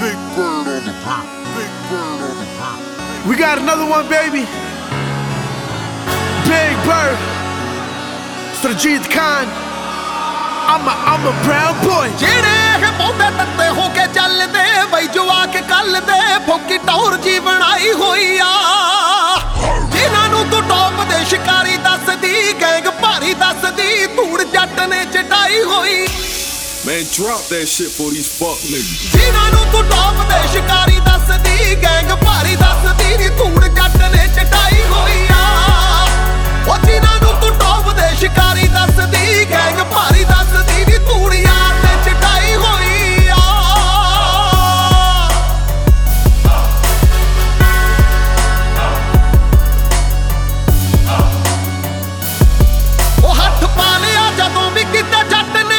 Big Bird on the beat. Big Bird on the beat. We got another one, baby. Big Bird. Sarjeet Khan. I'm a brown boy. ਜਿਹੜੇ ਪੌਦੇ ਤੱਤੇ ਹੋ ਕੇ ਚੱਲਦੇ ਬਈ ਜਵਾ ਕੇ ਕੱਲ ਦੇ ਫੋਕੀ ਟੌਰ ਜੀ ਬਣਾਈ ਹੋਈ ਆ ਜਿਨ੍ਹਾਂ ਨੂੰ ਤੂੰ ਟੌਪ ਦੇ ਸ਼ਿਕਾਰੀ ਦੱਸਦੀ ਗੈਂਗ ਭਾਰੀ ਦੱਸਦੀ ਧੂੜ ਜੱਟ ਨੇ ਚਟਾਈ ਹੋਈ Man, drop that shit for these fuck niggas. ਜਿਨ੍ਹਾਂ ਨੂੰ ਤੂੰ ਟੌਪ ਦੇ ਸ਼ਿਕਾਰੀ ਦੱਸਦੀ ਗੈਂਗ ਭਾਰੀ ਦੱਸਦੀ ਨੀ ਧੂੜ ਜੱਟ ਨੇ ਚਟਾਈ ਹੋਈ ਆ ਉਹ ਜਿਨ੍ਹਾਂ ਨੂੰ ਤੂੰ ਟੌਪ ਦੇ ਸ਼ਿਕਾਰੀ ਦੱਸਦੀ ਗੈਂਗ ਭਾਰੀ ਦੱਸਦੀ ਨੀ ਧੂੜ ਯਾਰ ਨੇ ਚਟਾਈ ਹੋਈ ਆ ਉਹ ਹੱਥ ਪਾ ਲਿਆ ਜਦੋਂ ਵੀ ਕਿਤੇ ਜੱਟ ਨੇ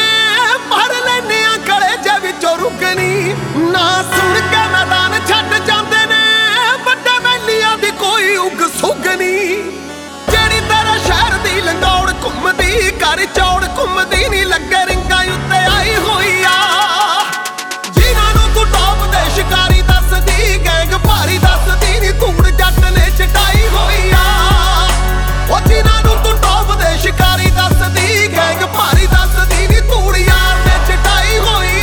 ਰੁਕਣੀ ਨਾ ਸੁਣ ਕੇ ਮੈਦਾਨ ਛੱਡ ਜਾਂਦੇ ਨੇ ਵੱਡੇ ਮੈਲੀਆਂ ਦੀ ਕੋਈ ਉਗ ਸੁਗਣੀ ਜਿਹੜੀ ਤੇਰੇ ਸ਼ਹਿਰ ਦੀ ਲੰਗੌੜ ਘੁੰਮਦੀ ਕਰ ਚੌੜ ਘੁੰਮਦੀ ਨਹੀਂ ਲੱਗੇ ਰਿੰਗਾਂ ਉੱਤੇ ਆਈ ਹੋਈ ਆ ਜਿਨ੍ਹਾਂ ਨੂੰ ਤੂੰ ਟੌਪ ਦੇ ਸ਼ਿਕਾਰੀ ਦੱਸਦੀ ਗੈਂਗ ਭਾਰੀ ਦੱਸਦੀ ਨਹੀਂ ਧੂੜ ਜੱਟ ਨੇ ਚਟਾਈ ਹੋਈ ਆ ਉਹ ਜਿਨ੍ਹਾਂ ਨੂੰ ਤੂੰ ਟੌਪ ਦੇ ਸ਼ਿਕਾਰੀ ਦੱਸਦੀ ਗੈਂਗ ਭਾਰੀ ਦੱਸਦੀ ਨਹੀਂ ਧੂੜ ਯਾਰ ਨੇ ਚਟਾਈ ਹੋਈ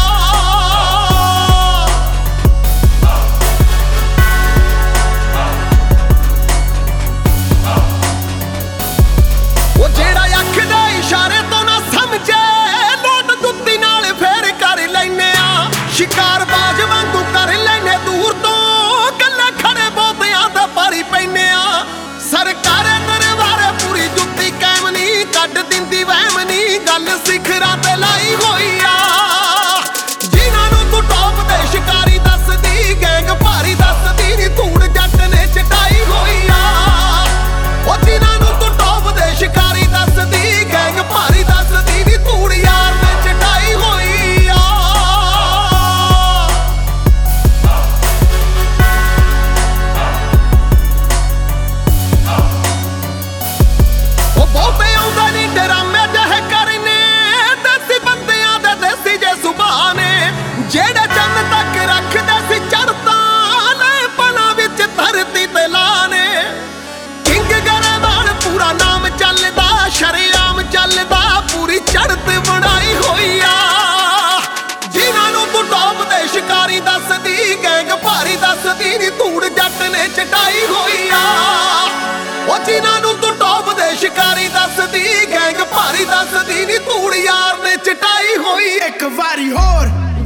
ਸ਼ਿਕਾਰ ਬਾਜ ਵਾਂਗੂ ਕਰ ਲੈਨੇ ਦੂਰ ਤੋਂ ਗੱਲਾਂ ਖੜੇ ਬੋਤਿਆਂ ਤੇ ਪਾਰੀ ਪੈਨੇ ਆ ਸਰਕਾਰੇ ਦਰਬਾਰੇ ਪੂਰੀ ਜੁੱਤੀ ਕਾਇਮ ਨਹੀਂ ਕੱਢ ਦਿੰਦੀ ਵਹਿਮ ਨਹੀਂ ਗੱਲ ਸਿਖਰਾਂ ਤੇ ਲਾਈ ਹੋਈ ਆ ਜਿਨ੍ਹਾਂ ਨੂੰ ਤੂੰ ਟੌਪ ਦੇ ਸ਼ਿਕਾਰੀ ਦੱਸਦੀ ਗੈਂਗ ਭਾਰੀ ਦੱਸਦੀ ਨੀ ਧੂੜ ਜੱਟ ਨੇ ਚਟਾਈ ਹੋਈ ਆ ਉਹ ਜਿਨ੍ਹਾਂ ਨੂੰ ਤੂੰ ਟੌਪ ਦੇ ਸ਼ਿਕਾਰੀ ਦੱਸਦੀ ਗੈਂਗ ਭਾਰੀ ਦੱਸਦੀ ਨੀ ਧੂੜ ਯਾਰ ਨੇ ਚਟਾਈ ਹੋਈ ਆ ਬਹੁਤੇ ਆਉਂਦੇ ਨੀ ਡਰਾਮੇ ਜਿਹੇ ਕਰਨੇ ਦੇਸੀ ਬੰਦਿਆਂ ਦੇ ਦੇਸੀ ਜੇ ਸੁਭਾਅ ਨੇ ਜਿਹੜੇ ਚੰਨ ਤੱਕ ਰੱਖਦੇ ਸੀ ਚੜ੍ਹਤਾਂ ਲੈ ਪਲਾਂ ਵਿੱਚ ਧਰਤੀ ਤੇ ਲਾਣੇ ਕਿੰਗ ਗਰੇਵਾਲ ਪੂਰਾ ਨਾਮ ਚੱਲਦਾ ਸ਼ਰੇਆਮ ਚੱਲਦਾ ਪੂਰੀ ਚੜ੍ਹਤ ਬਣਾਈ ਹੋਈ ਆ ਜਿਨ੍ਹਾਂ ਨੂੰ ਤੂੰ ਟੌਪ ਦੇ ਸ਼ਿਕਾਰੀ ਦੱਸਦੀ ਗੈਂਗ ਭਾਰੀ ਦੱਸਦੀ ਨੀ ਧੂੜ ਜੱਟ ਨੇ ਚਟਾਈ ਹੋਈ ਆ ਉਹ ਜਿਨ੍ਹਾਂ ਨੂੰ ਤੂੰ ਟੌਪ ਦੇ ਸ਼ਿਕਾਰੀ ਦੱਸਦੀ ਗੈਂਗ ਭਾਰੀ ਦੱਸਦੀ ਨੀ ਧੂੜ ਯਾਰ ਨੇ ਚਟਾਈ ਹੋਈ ਇੱਕ ਵਾਰੀ ਹੋਰ